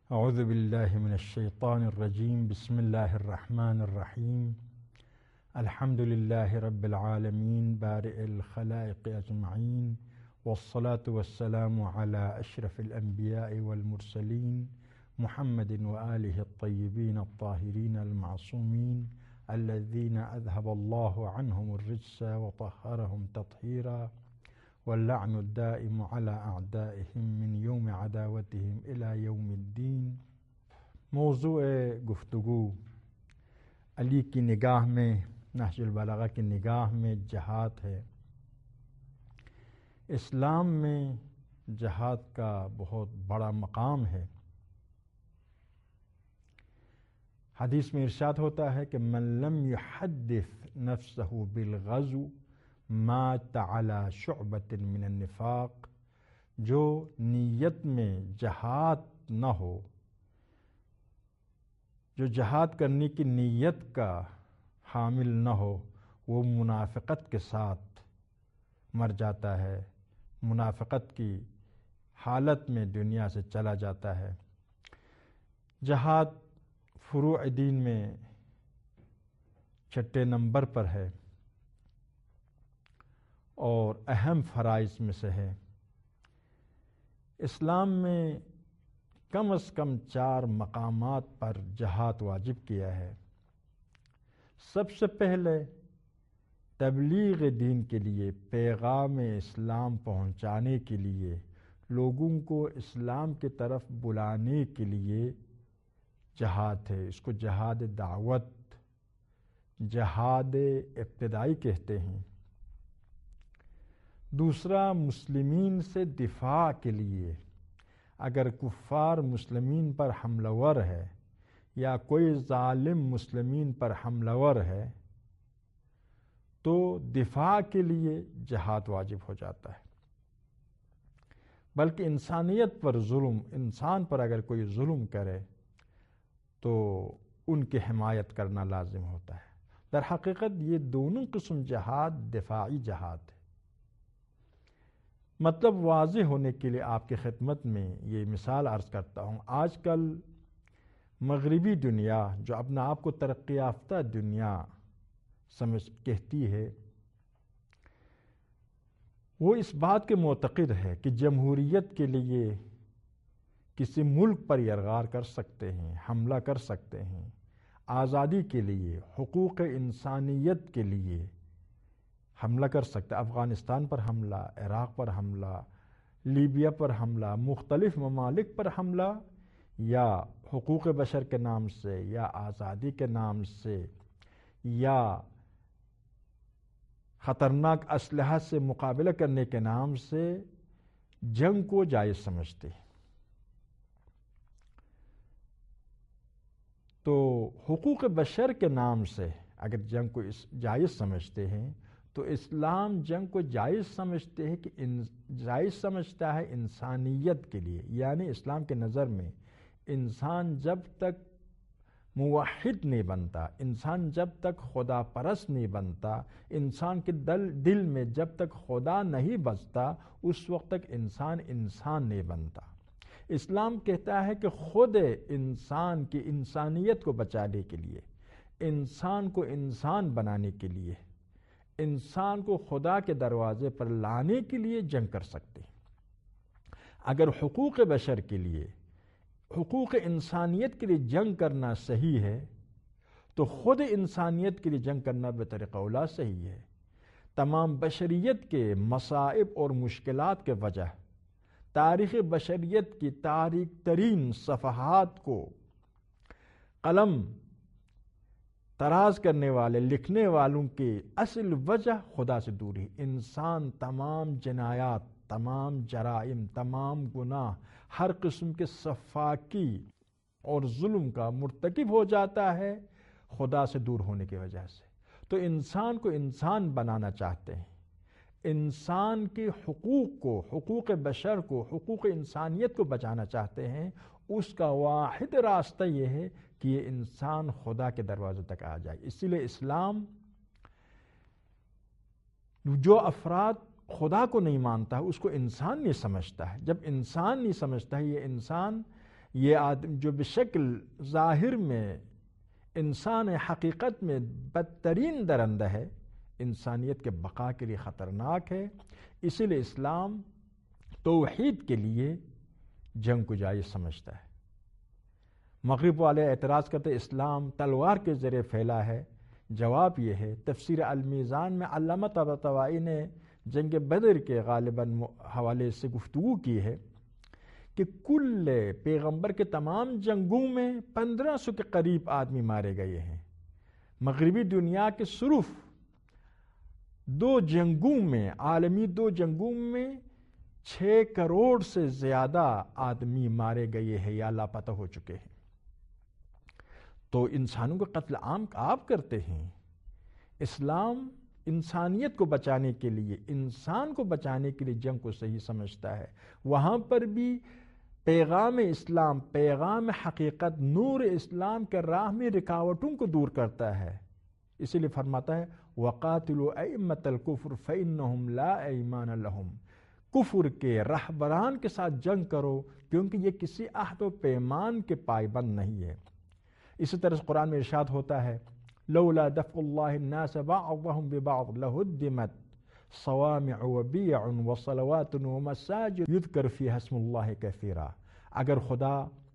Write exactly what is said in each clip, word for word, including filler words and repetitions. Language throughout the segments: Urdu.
اعوذ باللہ من الشیطان الرجیم بسم اللہ الرحمن الرحیم الحمد للہ رب العالمین بارئ الخلائق اجمعین والصلاة والسلام علی اشرف الانبیاء والمرسلین محمد وآلہ الطیبین الطاہرین المعصومین الذین اذهب اللہ عنہم الرجس وطہرہم تطہیرا واللعن الدائم على اعدائهم من یوم عداوتهم الى یوم الدین۔ موضوع گفتگو علی کی نگاہ میں، نہج البلاغہ کی نگاہ میں جہاد ہے۔ اسلام میں جہاد کا بہت بڑا مقام ہے۔ حدیث میں ارشاد ہوتا ہے کہ من لم يحدث نفسه بالغزو مات على شعبۃ من النفاق، جو نیت میں جہاد نہ ہو، جو جہاد کرنے کی نیت کا حامل نہ ہو، وہ منافقت کے ساتھ مر جاتا ہے، منافقت کی حالت میں دنیا سے چلا جاتا ہے۔ جہاد فروع دین میں چھٹے نمبر پر ہے اور اہم فرائض میں سے ہے۔ اسلام میں کم از کم چار مقامات پر جہاد واجب کیا ہے۔ سب سے پہلے تبلیغ دین کے لیے، پیغام اسلام پہنچانے کے لیے، لوگوں کو اسلام کی طرف بلانے کے لیے جہاد ہے۔ اس کو جہاد دعوت، جہاد ابتدائی کہتے ہیں۔ دوسرا، مسلمین سے دفاع کے لیے، اگر کفار مسلمین پر حملہ ور ہے یا کوئی ظالم مسلمین پر حملہ ور ہے تو دفاع کے لیے جہاد واجب ہو جاتا ہے۔ بلکہ انسانیت پر ظلم، انسان پر اگر کوئی ظلم کرے تو ان کی حمایت کرنا لازم ہوتا ہے۔ در حقیقت یہ دونوں قسم جہاد دفاعی جہاد ہے۔ مطلب واضح ہونے کے لیے آپ کی خدمت میں یہ مثال عرض کرتا ہوں۔ آج کل مغربی دنیا، جو اپنا آپ کو ترقی یافتہ دنیا سمجھ کہتی ہے، وہ اس بات کے معتقد ہے کہ جمہوریت کے لیے کسی ملک پر یرغار کر سکتے ہیں، حملہ کر سکتے ہیں، آزادی کے لیے، حقوق انسانیت کے لیے حملہ کر سکتے۔ افغانستان پر حملہ، عراق پر حملہ، لیبیا پر حملہ، مختلف ممالک پر حملہ، یا حقوق بشر کے نام سے، یا آزادی کے نام سے، یا خطرناک اسلحہ سے مقابلہ کرنے کے نام سے جنگ کو جائز سمجھتے ہیں۔ تو حقوق بشر کے نام سے اگر جنگ کو جائز سمجھتے ہیں تو اسلام جنگ کو جائز سمجھتے ہیں کہ جائز سمجھتا ہے انسانیت کے لیے۔ یعنی اسلام کے نظر میں انسان جب تک موحد نہیں بنتا، انسان جب تک خدا پرست نہیں بنتا، انسان کے دل دل میں جب تک خدا نہیں بستا، اس وقت تک انسان انسان نہیں بنتا۔ اسلام کہتا ہے کہ خود انسان کی انسانیت کو بچانے کے لیے، انسان کو انسان بنانے کے لیے، انسان کو خدا کے دروازے پر لانے کے لیے جنگ کر سکتے ہیں۔ اگر حقوق بشر کے لیے، حقوق انسانیت کے لیے جنگ کرنا صحیح ہے تو خود انسانیت کے لیے جنگ کرنا بطریقہ اولیٰ صحیح ہے۔ تمام بشریت کے مصائب اور مشکلات کے وجہ تاریخ بشریت کی تاریک ترین صفحات کو قلم تراز کرنے والے، لکھنے والوں کی اصل وجہ خدا سے دوری۔ انسان تمام جنایات، تمام جرائم، تمام گناہ، ہر قسم کے سفاکی اور ظلم کا مرتکب ہو جاتا ہے خدا سے دور ہونے کی وجہ سے۔ تو انسان کو انسان بنانا چاہتے ہیں، انسان کے حقوق کو، حقوق بشر کو، حقوق انسانیت کو بچانا چاہتے ہیں۔ اس کا واحد راستہ یہ ہے کہ یہ انسان خدا کے دروازے تک آ جائے۔ اسی لیے اسلام جو افراد خدا کو نہیں مانتا، اس کو انسان نہیں سمجھتا ہے۔ جب انسان نہیں سمجھتا ہے، یہ انسان یہ آدم جو بشکل ظاہر میں انسان حقیقت میں بدترین درندہ ہے، انسانیت کے بقا کے لیے خطرناک ہے۔ اسی لیے اسلام توحید کے لیے جنگ کو جائز سمجھتا ہے۔ مغرب والے اعتراض کرتے اسلام تلوار کے ذریعے پھیلا ہے۔ جواب یہ ہے، تفسیر المیزان میں علامہ طباطبائی نے جنگ بدر کے غالباً حوالے سے گفتگو کی ہے کہ کل پیغمبر کے تمام جنگوں میں پندرہ سو کے قریب آدمی مارے گئے ہیں۔ مغربی دنیا کے صرف دو جنگوں میں، عالمی دو جنگوں میں چھ کروڑ سے زیادہ آدمی مارے گئے ہیں یا لاپتہ ہو چکے ہیں۔ تو انسانوں کا قتل عام آپ کرتے ہیں۔ اسلام انسانیت کو بچانے کے لیے، انسان کو بچانے کے لیے جنگ کو صحیح سمجھتا ہے۔ وہاں پر بھی پیغام اسلام، پیغام حقیقت، نور اسلام کے راہ میں رکاوٹوں کو دور کرتا ہے۔ اسی لیے فرماتا ہے وَقَاتِلُوا أَئِمَّةَ الْكُفْرِ فَإِنَّهُمْ لَا أَيْمَانَ لَهُمْ، کفر کے رہبران کے ساتھ جنگ کرو کیونکہ یہ کسی عہد و پیمان کے پائبند نہیں ہے۔ اسی طرح قرآن میں ارشاد ہوتا ہے لولا دفع اللہ الناس بعضهم ببعض لهدمت صوامع وبیع وصلوات ومساجد یذکر فیہا اسم اللہ کثیرا۔ اگر خدا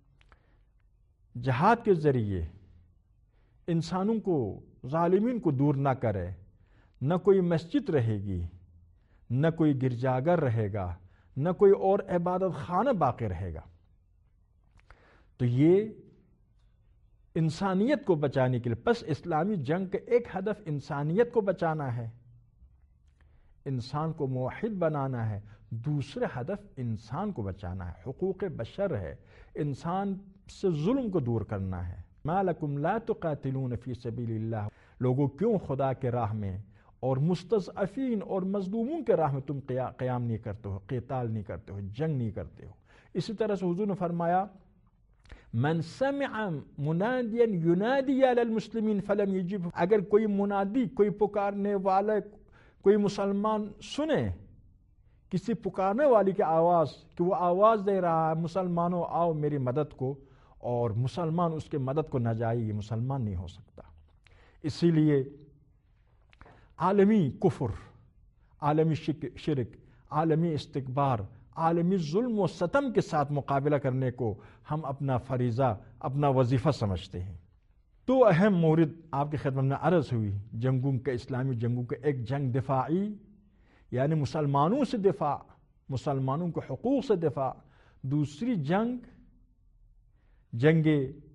جہاد کے ذریعے انسانوں کو، ظالمین کو دور نہ کرے، نہ کوئی مسجد رہے گی، نہ کوئی گرجاگھر رہے گا، نہ کوئی اور عبادت خانہ باقی رہے گا۔ تو یہ انسانیت کو بچانے کے لیے، پس اسلامی جنگ کا ایک ہدف انسانیت کو بچانا ہے، انسان کو موحد بنانا ہے۔ دوسرا ہدف انسان کو بچانا ہے، حقوق بشر ہے، انسان سے ظلم کو دور کرنا ہے۔ ما لکم لا تقاتلون فی سبیل اللہ، لوگوں کیوں خدا کے راہ میں اور مستضعفین اور مظلوموں کے راہ میں تم قیام نہیں کرتے ہو، قتال نہیں کرتے ہو، جنگ نہیں کرتے ہو۔ اسی طرح سے حضور نے فرمایا من سمع منادیا ینادی علی المسلمین فلم یجب، اگر کوئی منادی، کوئی پکارنے والا، کوئی مسلمان سنے کسی پکارنے والی کی آواز کہ وہ آواز دے رہا ہے مسلمانوں آؤ میری مدد کو، اور مسلمان اس کے مدد کو نہ جائے، یہ مسلمان نہیں ہو سکتا۔ اسی لیے عالمی کفر، عالمی شرک، عالمی استکبار، عالمی ظلم و ستم کے ساتھ مقابلہ کرنے کو ہم اپنا فریضہ، اپنا وظیفہ سمجھتے ہیں۔ تو اہم مورد آپ کی خدمت میں عرض ہوئی جنگوں کا، اسلامی جنگوں کا ایک جنگ دفاعی، یعنی مسلمانوں سے دفاع، مسلمانوں کے حقوق سے دفاع۔ دوسری جنگ جنگ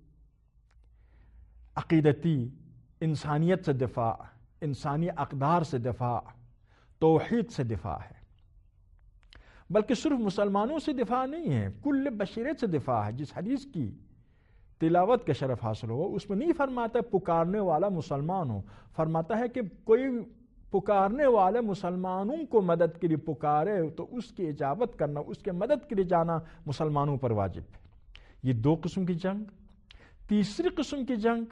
عقیدتی، انسانیت سے دفاع، انسانی اقدار سے دفاع، توحید سے دفاع ہے۔ بلکہ صرف مسلمانوں سے دفاع نہیں ہے، کل بشریت سے دفاع ہے۔ جس حدیث کی تلاوت کا شرف حاصل ہو اس میں نہیں فرماتا پکارنے والا مسلمان ہو، فرماتا ہے کہ کوئی پکارنے والا مسلمانوں کو مدد کے لیے پکارے تو اس کی اجابت کرنا، اس کے مدد کے لیے جانا مسلمانوں پر واجب ہے۔ یہ دو قسم کی جنگ۔ تیسری قسم کی جنگ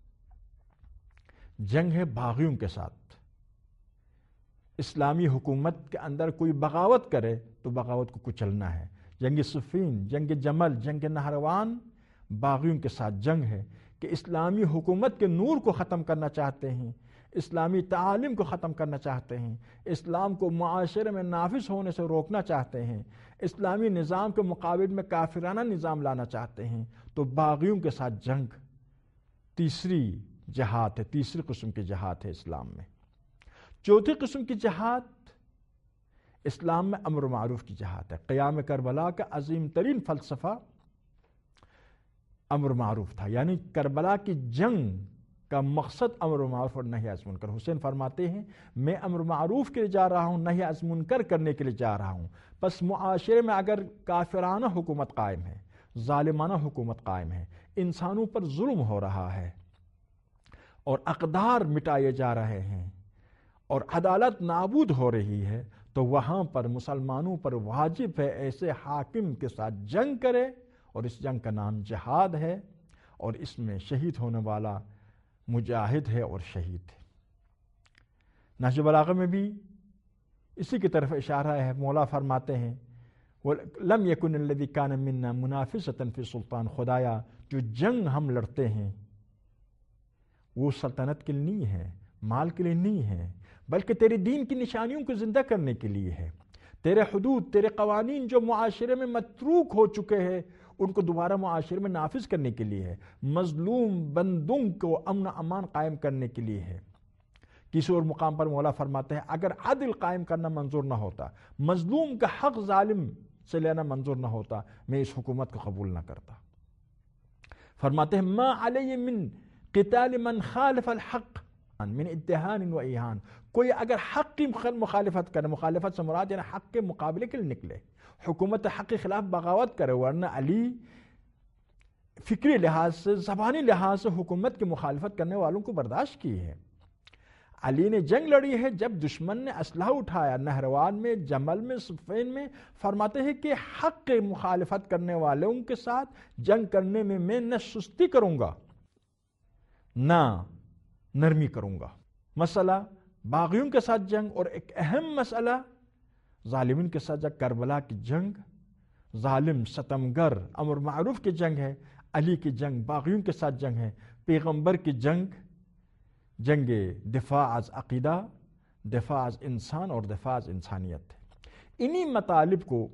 جنگ ہے باغیوں کے ساتھ۔ اسلامی حکومت کے اندر کوئی بغاوت کرے تو بغاوت کو کچلنا ہے۔ جنگ صفین، جنگ جمل، جنگ نہروان باغیوں کے ساتھ جنگ ہے کہ اسلامی حکومت کے نور کو ختم کرنا چاہتے ہیں، اسلامی تعالیم کو ختم کرنا چاہتے ہیں، اسلام کو معاشرے میں نافذ ہونے سے روکنا چاہتے ہیں، اسلامی نظام کے مقابل میں کافرانہ نظام لانا چاہتے ہیں۔ تو باغیوں کے ساتھ جنگ تیسری جہاد ہے، تیسری قسم کی جہاد ہے اسلام میں۔ چوتھی قسم کی جہاد اسلام میں امر معروف کی جہاد ہے۔ قیام کربلا کا عظیم ترین فلسفہ امر معروف تھا، یعنی کربلا کی جنگ کا مقصد امر معروف اور نہی عن منکر۔ حسین فرماتے ہیں میں امر معروف کے لیے جا رہا ہوں، نہی عن منکر کرنے کے لیے جا رہا ہوں۔ پس معاشرے میں اگر کافرانہ حکومت قائم ہے، ظالمانہ حکومت قائم ہے، انسانوں پر ظلم ہو رہا ہے اور اقدار مٹائے جا رہے ہیں اور عدالت نابود ہو رہی ہے، تو وہاں پر مسلمانوں پر واجب ہے ایسے حاکم کے ساتھ جنگ کرے، اور اس جنگ کا نام جہاد ہے، اور اس میں شہید ہونے والا مجاہد ہے اور شہید ہے۔ نہج بلاغہ میں بھی اسی کی طرف اشارہ ہے۔ مولا فرماتے ہیں لم یکن الذی کان منا منافسۃ فی سلطان، خدایا جو جنگ ہم لڑتے ہیں وہ سلطنت کے لیے نہیں ہے، مال کے لیے نہیں ہے، بلکہ تیرے دین کی نشانیوں کو زندہ کرنے کے لیے ہے۔ تیرے حدود، تیرے قوانین جو معاشرے میں متروک ہو چکے ہیں ان کو دوبارہ معاشرے میں نافذ کرنے کے لیے ہے، مظلوم بندوں کو امن و امان قائم کرنے کے لیے ہے۔ کسی اور مقام پر مولا فرماتے ہیں اگر عدل قائم کرنا منظور نہ ہوتا، مظلوم کا حق ظالم سے لینا منظور نہ ہوتا، میں اس حکومت کو قبول نہ کرتا۔ فرماتے ہیں ما علی من قتال من خالف الحق من اتحان و ایحان، کوئی اگر حق کی مخالفت کرے، مخالفت سے مراد یعنی حق کے مقابلے کے لیے نکلے، حکومت حق کے خلاف بغاوت کرے، ورنہ علی فکری لحاظ سے، زبانی لحاظ سے حکومت کی مخالفت کرنے والوں کو برداشت کی ہے۔ علی نے جنگ لڑی ہے جب دشمن نے اسلحہ اٹھایا، نہروان میں، جمل میں، صفین میں، فرماتے ہیں کہ حق کے مخالفت کرنے والوں کے ساتھ جنگ کرنے میں میں نہ سستی کروں گا نہ نرمی کروں گا۔ مسئلہ باغیوں کے ساتھ جنگ، اور ایک اہم مسئلہ ظالمین کے ساتھ جنگ، کربلا کی جنگ، ظالم ستمگر امر معروف کی جنگ ہے، علی کی جنگ باغیوں کے ساتھ جنگ ہے، پیغمبر کی جنگ جنگ دفاع از عقیدہ، دفاع از انسان اور دفاع از انسانیت ہے۔ انہی مطالب کو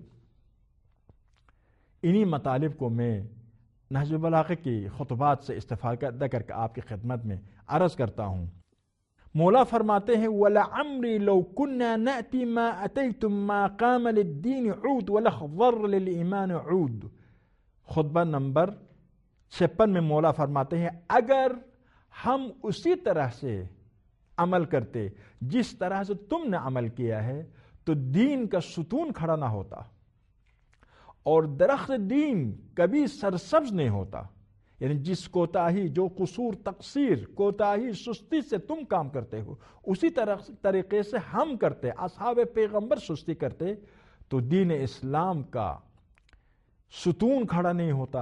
انہی مطالب کو میں نہج البلاغہ کی خطبات سے استفادہ کر کے آپ کی خدمت میں عرض کرتا ہوں۔ مولا فرماتے ہیں وَلَعَمْرِي لَوْ كُنَّا نَأْتِي مَا أَتَيْتُمْ مَا قَامَ لِلدِّينِ عُود وَلَخْضَرَّ لِلْإِيمَانِ عُود۔ خطبہ نمبر چھپن میں مولا فرماتے ہیں اگر ہم اسی طرح سے عمل کرتے جس طرح سے تم نے عمل کیا ہے تو دین کا ستون کھڑا نہ ہوتا اور درخت دین کبھی سرسبز نہیں ہوتا۔ یعنی جس کوتاہی، جو قصور، تقصیر، کوتاہی، سستی سے تم کام کرتے ہو اسی طرح طریقے سے ہم کرتے، اصحاب پیغمبر سستی کرتے تو دین اسلام کا ستون کھڑا نہیں ہوتا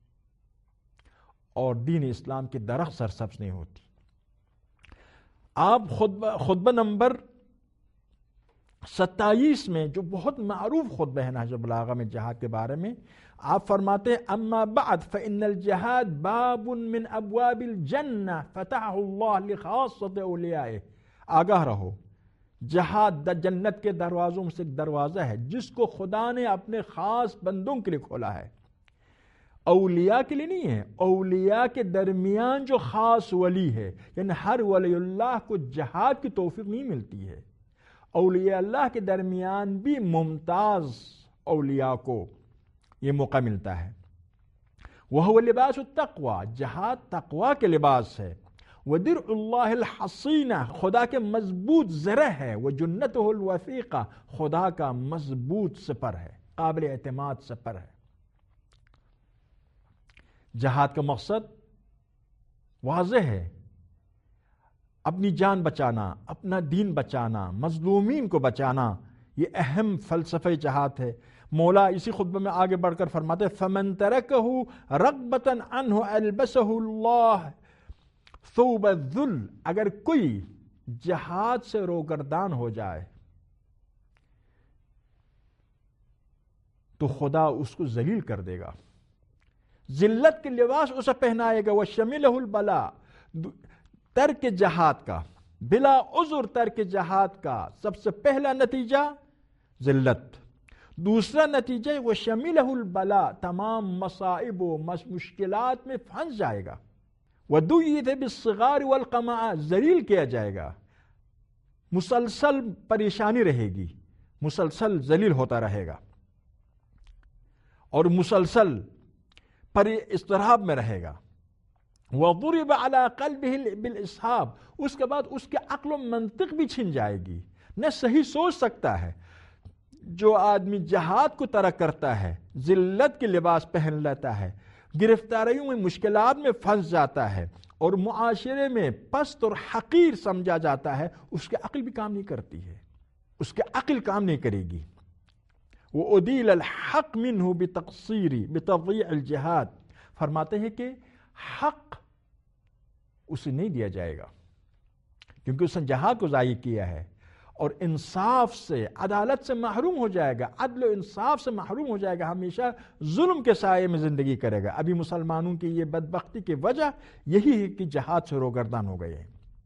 اور دین اسلام کی درخت سرسبز نہیں ہوتی۔ آپ خطبہ خطبہ نمبر ستائیس میں جو بہت معروف خطبہ ہے نہج البلاغہ میں جہاد کے بارے میں، آپ فرماتے ہیں اما بعد فإن الجہاد باب من ابواب الجنہ فتحہ اللہ لخاصۃ اولیائہ۔ آگاہ رہو، جہاد جنت کے دروازوں میں سے ایک دروازہ ہے جس کو خدا نے اپنے خاص بندوں کے لیے کھولا ہے، اولیاء کے لیے نہیں ہے۔ اولیاء کے درمیان جو خاص ولی ہے، یعنی ہر ولی اللہ کو جہاد کی توفیق نہیں ملتی ہے، اولیاء اللہ کے درمیان بھی ممتاز اولیاء کو یہ موقع ملتا ہے۔ وَهُوَ لِبَاسُ التَّقْوَى، جہاد تقوی کے لباس ہے۔ وَدِرْعُ اللَّهِ الْحَصِينَ، خدا کے مضبوط زرہ ہے۔ وَجُنَّتُهُ الْوَثِيقَةِ، خدا کا مضبوط سپر ہے، قابل اعتماد سپر ہے۔ جہاد کا مقصد واضح ہے، اپنی جان بچانا، اپنا دین بچانا، مظلومین کو بچانا، یہ اہم فلسفہ جہاد ہے۔ مولا اسی خطبہ میں آگے بڑھ کر فرماتے فَمَن تَرَكَهُ رَغْبَةً عَنْهُ أَلْبَسَهُ اللَّهُ ثَوْبَ الذُّلِّ، اگر کوئی جہاد سے روگردان ہو جائے تو خدا اس کو ذلیل کر دے گا، ذلت کے لباس اسے پہنائے گا۔ وَشَمِلَهُ الْبَلَاءُ، ترک جہاد کا، بلا عذر ترک جہاد کا سب سے پہلا نتیجہ ذلت، دوسرا نتیجہ وَشَمِلَهُ الْبَلَاء، تمام مصائب و مشکلات میں پھنس جائے گا۔ وَدُيِّثَ بِالصِّغَارِ وَالْقَمَعَ، ذلیل کیا جائے گا، مسلسل پریشانی رہے گی، مسلسل ذلیل ہوتا رہے گا اور مسلسل پر اضطراب میں رہے گا۔ وَضُرِبَ عَلَىٰ قَلْبِهِ بِالْإِسْحَابِ، اس کے بعد اس کے عقل و منطق بھی چھن جائے گی، نہ صحیح سوچ سکتا ہے۔ جو آدمی جہاد کو ترک کرتا ہے، ذلت کے لباس پہن لیتا ہے، گرفتاریوں میں، مشکلات میں پھنس جاتا ہے اور معاشرے میں پست اور حقیر سمجھا جاتا ہے، اس کی عقل بھی کام نہیں کرتی ہے، اس کی عقل کام نہیں کرے گی۔ وَأُدِيلَ الْحَقْ مِنْهُ بِتَقْصِيرِ بِتَضِيعِ الْجِهَادِ، فرماتے ہیں کہ حق اسے نہیں دیا جائے گا کیونکہ اس نے جہاد کو ضائع کیا ہے، اور انصاف سے، عدالت سے محروم ہو جائے گا، عدل و انصاف سے محروم ہو جائے گا، ہمیشہ ظلم کے سائے میں زندگی کرے گا۔ ابھی مسلمانوں کی یہ بدبختی کی وجہ یہی ہے کہ جہاد سے روگردان ہو گئے ہیں۔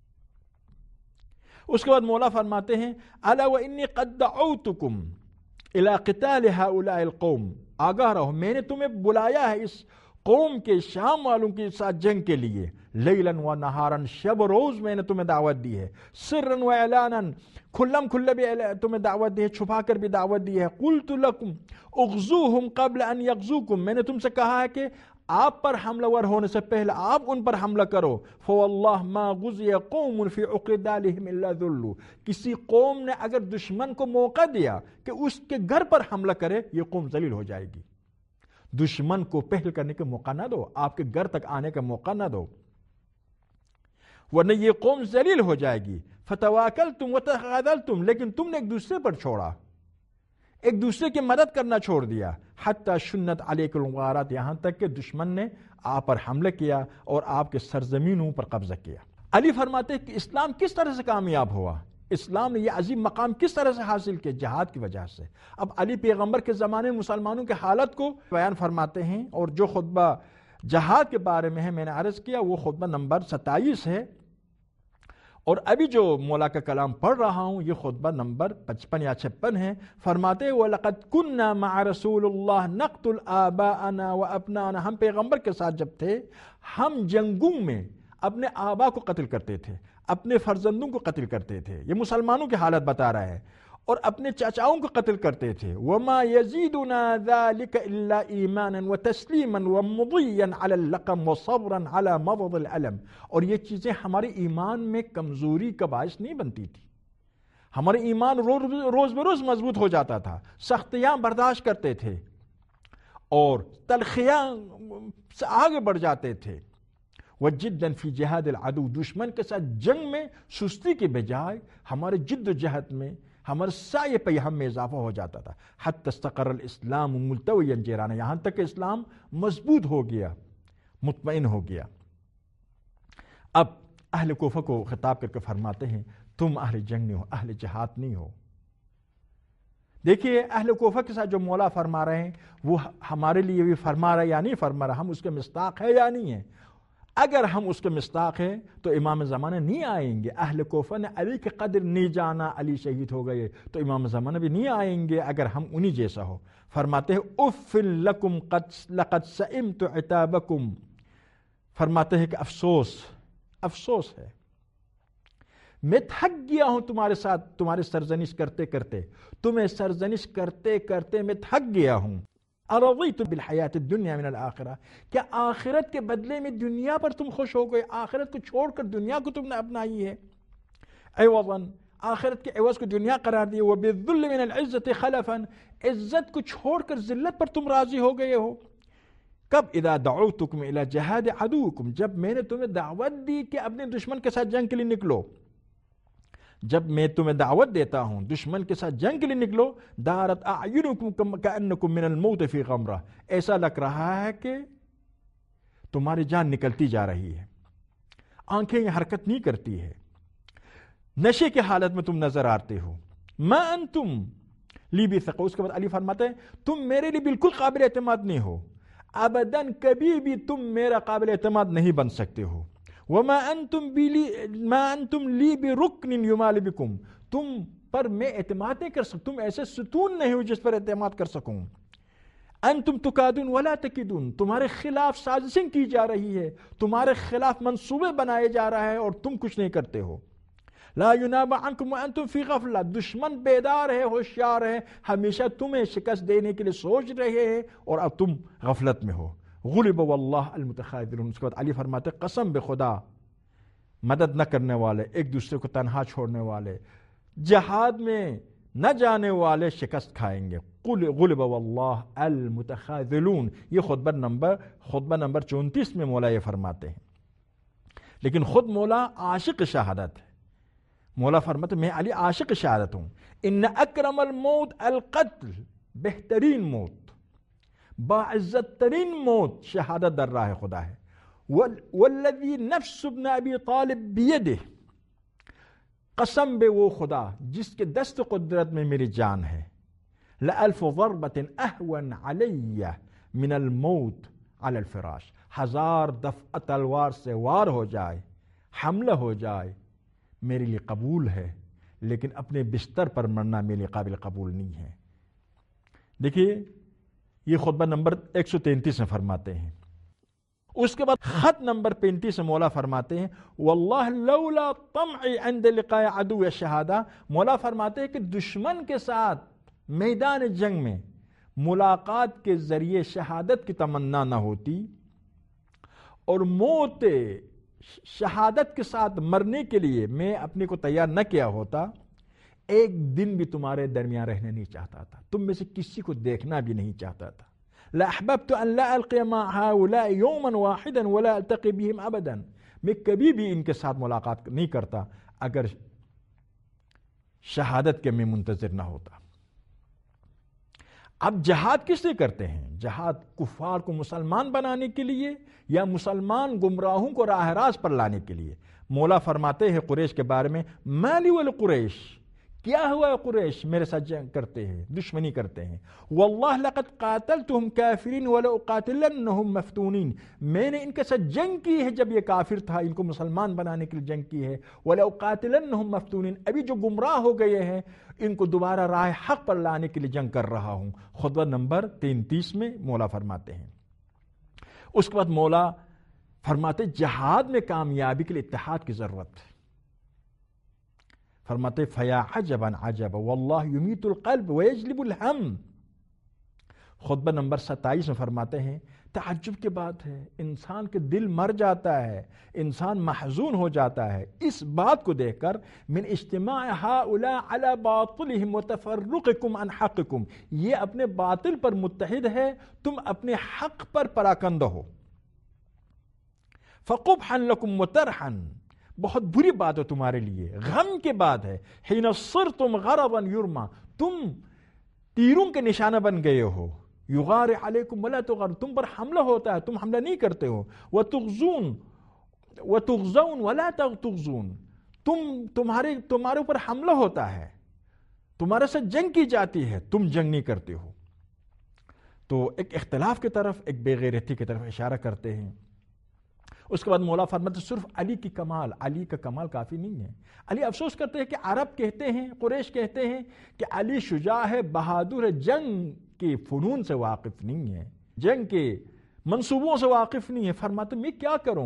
اس کے بعد مولا فرماتے ہیں الا وانی قد دعوتکم الی قتال هؤلاء القوم، آگاہ رہو میں نے تمہیں بلایا ہے اس قوم کے، شام والوں کے ساتھ جنگ کے لیے، لیلاً و نہاراً، شب روز میں نے تمہیں دعوت دی ہے، سرًا و اعلاناً، کھلم کھلے بھی تمہیں دعوت دی ہے، چھپا کر بھی دعوت دی ہے، قلت لکم اغزوہم قبل ان یغزوکم، میں نے تم سے کہا ہے کہ آپ پر حملہ ور ہونے سے پہلے آپ ان پر حملہ کرو، فواللہ ما غزی قوم فی عقدالہم الا ذلوا، کسی قوم نے اگر دشمن کو موقع دیا کہ اس کے گھر پر حملہ کرے، یہ قوم ذلیل ہو جائے گی۔ دشمن کو پہل کرنے کا موقع نہ دو، آپ کے گھر تک آنے کا موقع نہ دو، ورنہ یہ قوم ذلیل ہو جائے گی۔ فتواکلتم وتخاذلتم، لیکن تم نے ایک دوسرے پر چھوڑا، ایک دوسرے کی مدد کرنا چھوڑ دیا، حتی شنت علیکم الغارات، یہاں تک کہ دشمن نے آپ پر حملہ کیا اور آپ کے سرزمینوں پر قبضہ کیا۔ علی فرماتے ہیں کہ اسلام کس طرح سے کامیاب ہوا، اسلام نے یہ عظیم مقام کس طرح سے حاصل کیا؟ جہاد کی وجہ سے۔ اب علی پیغمبر کے زمانے میں مسلمانوں کی حالت کو بیان فرماتے ہیں، اور جو خطبہ جہاد کے بارے میں ہے میں نے عرض کیا وہ خطبہ نمبر ستائیس ہے، اور ابھی جو مولا کا کلام پڑھ رہا ہوں یہ خطبہ نمبر پچپن یا چھپن ہے۔ فرماتے ہیں وَلَقَدْ كُنَّا مَعَ رَسُولِ اللَّهِ نَقْتُلْ آبَاءَنَا وَأَبْنَاءَنَا، ہم پیغمبر کے ساتھ جب تھے ہم جنگوں میں اپنے آبا کو قتل کرتے تھے، اپنے فرزندوں کو قتل کرتے تھے، یہ مسلمانوں کی حالت بتا رہا ہے، اور اپنے چاچاؤں کو قتل کرتے تھے۔ وَمَا يَزِيدُنَا ذَلِكَ إِلَّا إِيمَانًا وَتَسْلِيمًا وَمُضِيًّا عَلَى اللَّقَمِ وَصَبْرًا عَلَى مَضَضِ الْأَلَمِ، اور یہ چیزیں ہمارے ایمان میں کمزوری کا باعث نہیں بنتی تھی، ہمارے ایمان روز بروز مضبوط ہو جاتا تھا، سختیاں برداشت کرتے تھے اور تلخیاں سے آگے بڑھ جاتے تھے۔ وَجِدًّا فِي جِهَادِ الْعَدُوِ، دشمن کے ساتھ جنگ میں سستی کے بجائے ہمارے جد و جہد میں، ہمارے سعی پہ ہم میں اضافہ ہو جاتا تھا۔ حتی استقر الاسلام ملتویا جیرانا، یہاں تک کہ اسلام مضبوط ہو گیا، مطمئن ہو گیا۔ اب اہل کوفہ کو خطاب کر کے فرماتے ہیں تم اہل جنگ نہیں ہو، اہل جہاد نہیں ہو۔ دیکھیے اہل کوفہ کے ساتھ جو مولا فرما رہے ہیں وہ ہمارے لیے بھی فرما رہا ہے یا نہیں فرما رہا، ہم اس کے مصداق ہے یا نہیں ہے؟ اگر ہم اس کے مصداق ہیں تو امام زمانہ نہیں آئیں گے۔ اہل کوفہ نے علی کے قدر نہیں جانا، علی شہید ہو گئے، تو امام زمانہ بھی نہیں آئیں گے اگر ہم انہی جیسا ہو۔ فرماتے ہیں اف لکم قد لقد سئمت عتابکم، فرماتے ہیں کہ افسوس افسوس ہے، میں تھک گیا ہوں تمہارے ساتھ، تمہارے سرزنش کرتے کرتے، تمہیں سرزنش کرتے کرتے میں تھک گیا ہوں۔ ارضیت بالحیات الدنیا من الآخرہ، کیا آخرت کے بدلے میں دنیا پر تم خوش ہو گئے؟ آخرت کو چھوڑ کر دنیا کو تم نے اپنائی ہے۔ عوضاً، آخرت کے عوض کو دنیا قرار دی۔ وبالذل من العزت خلفا، عزت کو چھوڑ کر ذلت پر تم راضی ہو گئے ہو۔ کب؟ اذا دعوتکم الی جہاد عدوکم، جب میں نے تمہیں دعوت دی کہ اپنے دشمن کے ساتھ جنگ کے لیے نکلو، جب میں تمہیں دعوت دیتا ہوں دشمن کے ساتھ جنگ کے لیے نکلو، دارت اعینکم کانکم من الموت فی غمرہ، ایسا لگ رہا ہے کہ تمہاری جان نکلتی جا رہی ہے، آنکھیں حرکت نہیں کرتی ہے، نشے کی حالت میں تم نظر آتے ہو۔ ما انتم لی بثقوا، اس کے بعد علی فرماتے ہیں تم میرے لیے بالکل قابل اعتماد نہیں ہو، ابداً کبھی بھی تم میرا قابل اعتماد نہیں بن سکتے ہو۔ وما انتم بلی ما انتم لی برکن یمال بکم، تم پر میں اعتماد نہیں کر سکتا، تم ایسے ستون نہیں ہو جس پر اعتماد کر سکوں۔ انتم تکادون ولا تکیدون، تمہارے خلاف سازشیں کی جا رہی ہے، تمہارے خلاف منصوبے بنائے جا رہا ہے اور تم کچھ نہیں کرتے ہو۔ لا یناب عنکم وانتم فی غفلہ، دشمن بیدار ہے، ہوشیار ہے، ہمیشہ تمہیں شکست دینے کے لیے سوچ رہے ہیں اور اب تم غفلت میں ہو۔ غلب واللہ المتخاذلون، اس کے بعد علی فرماتے قسم بے خدا، مدد نہ کرنے والے، ایک دوسرے کو تنہا چھوڑنے والے، جہاد میں نہ جانے والے شکست کھائیں گے۔ قل غلب واللہ المتخاذلون، یہ خطبہ نمبر خطبہ نمبر چونتیس میں مولا یہ فرماتے ہیں۔ لیکن خود مولا عاشق شہادت ہے، مولا فرماتے میں علی عاشق شہادت ہوں۔ ان اکرم الموت القتل، بہترین موت، باعزت ترین موت شہادت در راہ خدا ہے۔ والذی نفس ابن ابی طالب بیدہ، قسم بے وہ خدا جس کے دست قدرت میں میری جان ہے، لألف ضربة أهون علي من الموت على الفراش، ہزار دفعہ تلوار سے وار ہو جائے، حملہ ہو جائے، میرے لیے قبول ہے، لیکن اپنے بستر پر مرنا میرے لیے قابل قبول نہیں ہے۔ دیکھیے یہ خطبہ نمبر ایک سو تینتیس میں فرماتے ہیں۔ اس کے بعد خط نمبر پینتیس میں مولا فرماتے ہیں واللہ لولا طمعی عند لقاء عدو الشہادہ، مولا فرماتے ہیں کہ دشمن کے ساتھ میدان جنگ میں ملاقات کے ذریعے شہادت کی تمنا نہ ہوتی اور موت شہادت کے ساتھ مرنے کے لیے میں اپنے کو تیار نہ کیا ہوتا، ایک دن بھی تمہارے درمیان رہنا نہیں چاہتا تھا، تم میں سے کسی کو دیکھنا بھی نہیں چاہتا تھا۔ لأحببت أن لا ألقي مع هؤلاء يوما واحدا ولا ألتقي بهم أبدا، میں کبھی بھی ان کے ساتھ ملاقات نہیں کرتا اگر شہادت کے میں منتظر نہ ہوتا۔ اب جہاد کس لیے کرتے ہیں؟ جہاد کفار کو مسلمان بنانے کے لیے یا مسلمان گمراہوں کو راہ راست پر لانے کے لیے؟ مولا فرماتے ہیں قریش کے بارے میں مالی والقریش، کیا ہوا ہے قریش میرے ساتھ جنگ کرتے ہیں، دشمنی کرتے ہیں، واللہ لقد قاتلتهم کافرین ولأقاتلنهم مفتونین، میں نے ان کے ساتھ جنگ کی ہے جب یہ کافر تھا، ان کو مسلمان بنانے کے لیے جنگ کی ہے، ولأقاتلنهم مفتونین، ابھی جو گمراہ ہو گئے ہیں ان کو دوبارہ راہ حق پر لانے کے لیے جنگ کر رہا ہوں۔ خطبہ نمبر تینتیس میں مولا فرماتے ہیں۔ اس کے بعد مولا فرماتے جہاد میں کامیابی کے لیے اتحاد کی ضرورت ہے۔ فرماتے فیا عجبا عجبا واللہ یمیت القلب ویجلب الہم۔ خطبہ نمبر ستائیس میں فرماتے ہیں تعجب کی بات ہے، انسان کے دل مر جاتا ہے، انسان محزون ہو جاتا ہے اس بات کو دیکھ کر من اجتماع ہؤلاء علی باطلہم وتفرقکم عن حقکم، یہ اپنے باطل پر متحد ہے، تم اپنے حق پر پراکندہ ہو۔ فقبحا لکم وترحا، بہت بری بات ہے تمہارے لیے، غم کے بات ہے، حین صرتم غرضا یرما، تم تیروں کے نشانہ بن گئے ہو، یغار علیکم ولا تغار، تم پر حملہ ہوتا ہے تم حملہ نہیں کرتے ہو، وتغزون وتغزون ولا تغزون، تم تمہارے تمہارے اوپر حملہ ہوتا ہے، تمہارے ساتھ جنگ کی جاتی ہے، تم جنگ نہیں کرتے ہو۔ تو ایک اختلاف کی طرف، ایک بے غیرتی کی طرف اشارہ کرتے ہیں۔ اس کے بعد مولا فرماتے صرف علی کی کمال، علی کا کمال کافی نہیں ہے۔ علی افسوس کرتے ہیں کہ عرب کہتے ہیں، قریش کہتے ہیں کہ علی شجاع ہے، بہادر ہے، جنگ کے فنون سے واقف نہیں ہے، جنگ کے منصوبوں سے واقف نہیں ہے۔ فرماتے میں کیا کروں،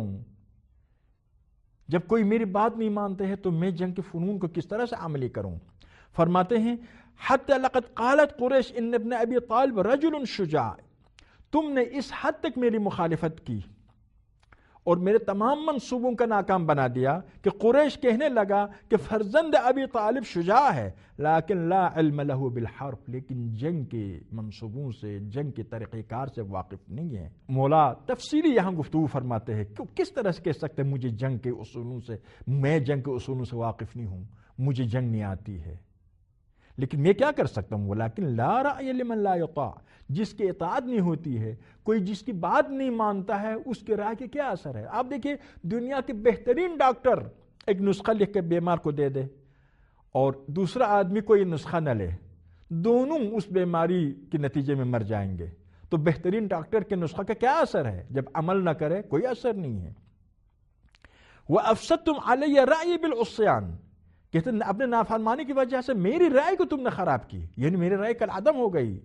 جب کوئی میری بات نہیں مانتے ہیں تو میں جنگ کے فنون کو کس طرح سے عملی کروں؟ فرماتے ہیں حتی لقد قالت قریش ان ابن ابی طالب رجل شجاع، تم نے اس حد تک میری مخالفت کی اور میرے تمام منصوبوں کا ناکام بنا دیا کہ قریش کہنے لگا کہ فرزند ابی طالب شجاع ہے لیکن لا علم له بالحرب، لیکن جنگ کے منصوبوں سے، جنگ کے طریقہ کار سے واقف نہیں ہے۔ مولا تفصیلی یہاں گفتگو فرماتے ہیں کہ کس طرح سے کہہ سکتے ہیں مجھے جنگ کے اصولوں سے، میں جنگ کے اصولوں سے واقف نہیں ہوں، مجھے جنگ نہیں آتی ہے، لیکن میں کیا کر سکتا ہوں؟ ولیکن لا رأی لمن لا یطاع، جس کی اطاعت نہیں ہوتی ہے، کوئی جس کی بات نہیں مانتا ہے، اس کے رائے کے کیا اثر ہے؟ آپ دیکھیں دنیا کے بہترین ڈاکٹر ایک نسخہ لکھ کے بیمار کو دے دے اور دوسرا آدمی کوئی نسخہ نہ لے، دونوں اس بیماری کے نتیجے میں مر جائیں گے، تو بہترین ڈاکٹر کے نسخہ کا کیا اثر ہے؟ جب عمل نہ کرے کوئی اثر نہیں ہے۔ وَأَفْسَدْتُمْ عَلَيَّ رَأْيِ بِالْعُصْيَانِ، کہتے ہیں اپنے نافرمانی کی وجہ سے میری رائے کو تم نے خراب کی، یعنی میری رائے کل عدم ہو گئی۔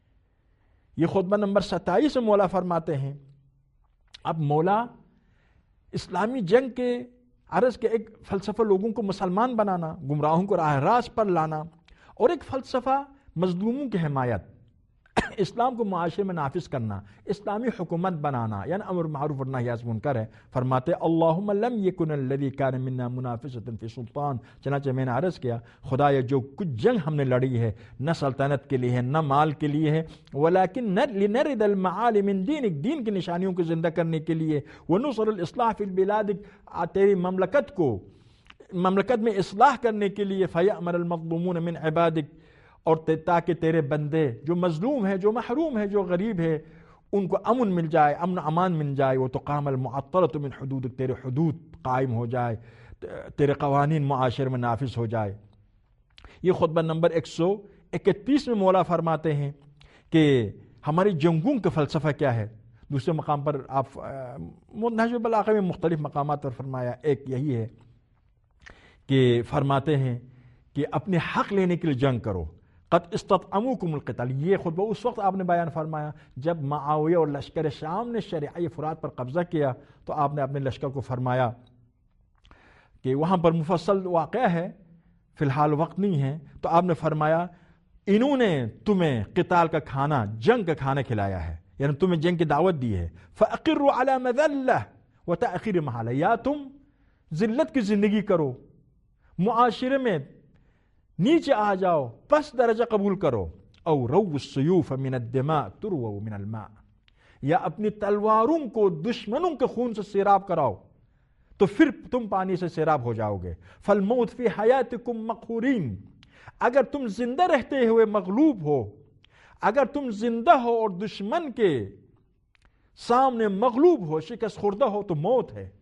یہ خطبہ نمبر ستائیس میں مولا فرماتے ہیں اب مولا اسلامی جنگ کے عرض کے ایک فلسفہ لوگوں کو مسلمان بنانا، گمراہوں کو راہ راست پر لانا، اور ایک فلسفہ مظلوموں کی حمایت، اسلام کو معاشرے میں نافذ کرنا، اسلامی حکومت بنانا، یعنی امر معروف و نہی عن منکر ہے۔ فرماتے اللہم لم یکن الذی کان منا منافسۃ فی سلطان، چنانچہ میں نے عرض کیا خدایا جو کچھ جنگ ہم نے لڑی ہے نہ سلطنت کے لیے ہے نہ مال کے لیے ہے، ولیکن لنرد المعالی من دینک، دین کی نشانیوں کو زندہ کرنے کے لیے، ونصر الاصلاح فی البلاد، تیری مملکت کو مملکت میں اصلاح کرنے کے لیے، فیأمر المظلومون من عبادک، اور تاکہ تیرے بندے جو مظلوم ہیں، جو محروم ہیں، جو غریب ہیں، ان کو امن مل جائے، امن امان مل جائے، وہ تقام المعطلۃ من حدود، تیرے حدود قائم ہو جائے، تیرے قوانین معاشرے میں نافذ ہو جائے۔ یہ خطبہ نمبر ایک سو اکتیس میں مولا فرماتے ہیں کہ ہماری جنگوں کا فلسفہ کیا ہے۔ دوسرے مقام پر آپ نہج البلاغہ میں مختلف مقامات پر فرمایا، ایک یہی ہے کہ فرماتے ہیں کہ اپنے حق لینے کے لیے جنگ کرو، قد استطعموکم القتال۔ یہ خطبہ اس وقت آپ نے بیان فرمایا جب معاویہ اور لشکر شام نے شرعی فرات پر قبضہ کیا، تو آپ نے اپنے لشکر کو فرمایا کہ وہاں پر مفصل واقعہ ہے، فی الحال وقت نہیں ہے، تو آپ نے فرمایا انہوں نے تمہیں قتال کا کھانا، جنگ کا کھانا کھلایا ہے، یعنی تمہیں جنگ کی دعوت دی ہے۔ فَأَقِرُّوا عَلَى مَذَلَّةٍ وَتَأْخِيرِ مَحَالَةٍ، یا تم ذلت کی زندگی کرو، معاشرے میں نیچے آ جاؤ، پس درجہ قبول کرو، او رو السیوف من الدماء ترو من الماء، یا اپنی تلواروں کو دشمنوں کے خون سے سیراب کراؤ تو پھر تم پانی سے سیراب ہو جاؤ گے۔ فالموت فی حیاتکم مقہورین، اگر تم زندہ رہتے ہوئے مغلوب ہو، اگر تم زندہ ہو اور دشمن کے سامنے مغلوب ہو، شکست خوردہ ہو، تو موت ہے،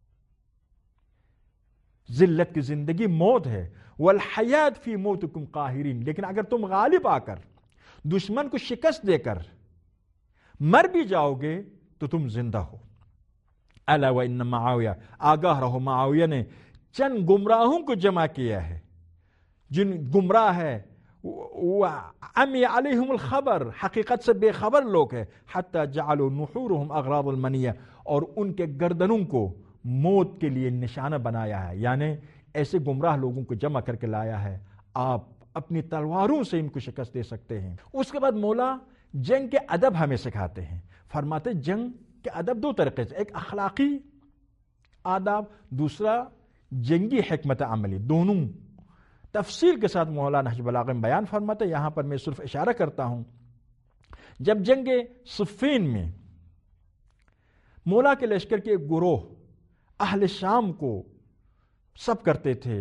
ذلت کی زندگی موت ہے۔ والحیات فی موتکم قاہرین، لیکن اگر تم غالب آ کر دشمن کو شکست دے کر مر بھی جاؤ گے تو تم زندہ ہو۔ الا وان معاویہ، آگاہ رہو، معاویہ نے چند گمراہوں کو جمع کیا ہے، جن گمراہ ہے عمی علیہم الخبر، حقیقت سے بے خبر لوگ ہیں، حتی جعلوا نحورہم اغراض المنیہ، اور ان کے گردنوں کو موت کے لیے نشانہ بنایا ہے، یعنی ایسے گمراہ لوگوں کو جمع کر کے لایا ہے، آپ اپنی تلواروں سے ان کو شکست دے سکتے ہیں۔ اس کے بعد مولا جنگ کے ادب ہمیں سکھاتے ہیں، فرماتے جنگ کے ادب دو طریقے سے، ایک اخلاقی آداب، دوسرا جنگی حکمت عملی، دونوں تفصیل کے ساتھ مولا نہج البلاغہ میں بیان فرماتے ہیں۔ یہاں پر میں صرف اشارہ کرتا ہوں، جب جنگ صفین میں مولا کے لشکر کے ایک گروہ اہل شام کو سب کرتے تھے،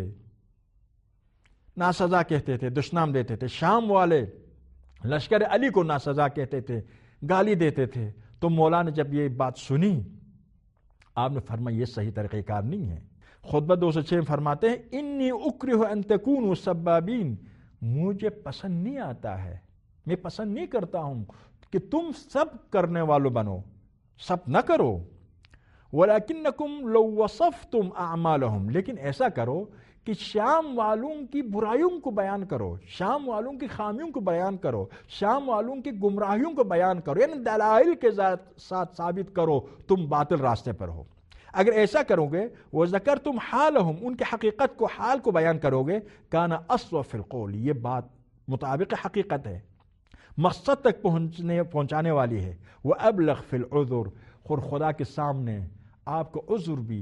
ناسزا کہتے تھے، دشنام دیتے تھے، شام والے لشکر علی کو ناسزا کہتے تھے، گالی دیتے تھے، تو مولا نے جب یہ بات سنی، آپ نے فرمایا یہ صحیح طریقہ کار نہیں ہے۔ خطبہ دو سو چھ میں فرماتے ہیں انی اکرہ ان تکونوا سبابین، مجھے پسند نہیں آتا ہے، میں پسند نہیں کرتا ہوں کہ تم سب کرنے والوں بنو، سب نہ کرو، وَلَكِنَّكُمْ لَوْ وَصَفْتُمْ أَعْمَالَهُمْ، لیکن ایسا کرو کہ شام والوں کی برائیوں کو بیان کرو، شام والوں کی خامیوں کو بیان کرو، شام والوں کی گمراہیوں کو بیان کرو، یعنی دلائل کے ساتھ ثابت کرو تم باطل راستے پر ہو۔ اگر ایسا کرو گے، وَذَكَرْتُمْ حَالَهُمْ، ان کی حقیقت کو، حال کو بیان کرو گے، كَانَ أَصْوَبَ فِي الْقَوْلِ، یہ بات مطابق حقیقت ہے، مقصد تک پہنچنے پہنچانے والی ہے، وَأَبْلَغْ فِي الْعُذُرِ، اور خدا کے سامنے آپ کو عذر بھی،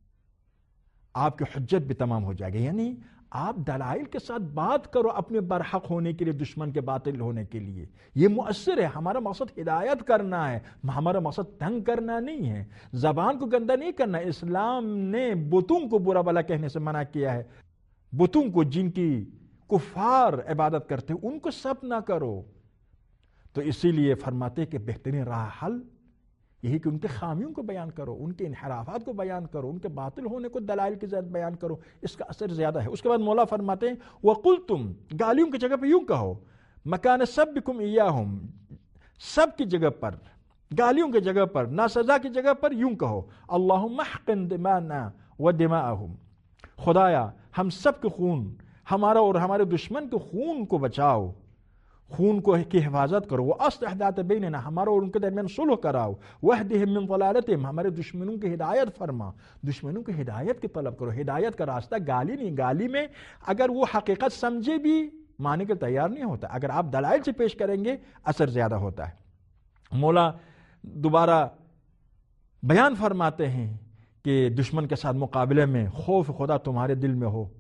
آپ کی حجت بھی تمام ہو جائے گی، یعنی آپ دلائل کے ساتھ بات کرو اپنے برحق ہونے کے لیے، دشمن کے باطل ہونے کے لیے، یہ مؤثر ہے۔ ہمارا مقصد ہدایت کرنا ہے، ہمارا مقصد تنگ کرنا نہیں ہے، زبان کو گندہ نہیں کرنا۔ اسلام نے بتوں کو برا بلا کہنے سے منع کیا ہے، بتوں کو جن کی کفار عبادت کرتے ان کو سب نہ کرو۔ تو اسی لیے فرماتے کہ بہترین راہ حل یہی کہ ان کے خامیوں کو بیان کرو، ان کے انحرافات کو بیان کرو، ان کے باطل ہونے کو دلائل کے ذریعے بیان کرو، اس کا اثر زیادہ ہے۔ اس کے بعد مولا فرماتے ہیں وَقُلْتُمْ، گالیوں کی جگہ پہ یوں کہو، مکان سبکم ایاہم، سب کی جگہ پر، گالیوں کی جگہ پر، ناسزا کی جگہ پر یوں کہو، اللہم احقن دماءنا ودماءہم، خدایا ہم سب کے خون، ہمارا اور ہمارے دشمن کے خون کو بچاؤ، خون کو کی حفاظت کرو، وَأَصْلِحْ ذَاتَ بَيْنِنَا، ہمارا اور ان کے درمیان صلح کراؤ، وَاهْدِهِمْ مِنْ ضَلَالَتِهِمْ، ہمارے دشمنوں کی ہدایت فرما، دشمنوں کی ہدایت کی طلب کرو، ہدایت کا راستہ گالی نہیں، گالی میں اگر وہ حقیقت سمجھے بھی ماننے کے تیار نہیں ہوتا، اگر آپ دلائل سے پیش کریں گے اثر زیادہ ہوتا ہے۔ مولا دوبارہ بیان فرماتے ہیں کہ دشمن کے ساتھ مقابلے میں خوف خدا تمہارے دل میں ہو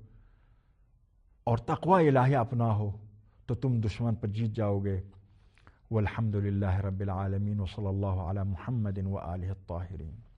اور تقوی الہی اپنا ہو تو تم دشمن پر جیت جاؤ گے۔ والحمد للہ رب العالمین، وصلی اللہ علی محمد وآلہ الطاہرین۔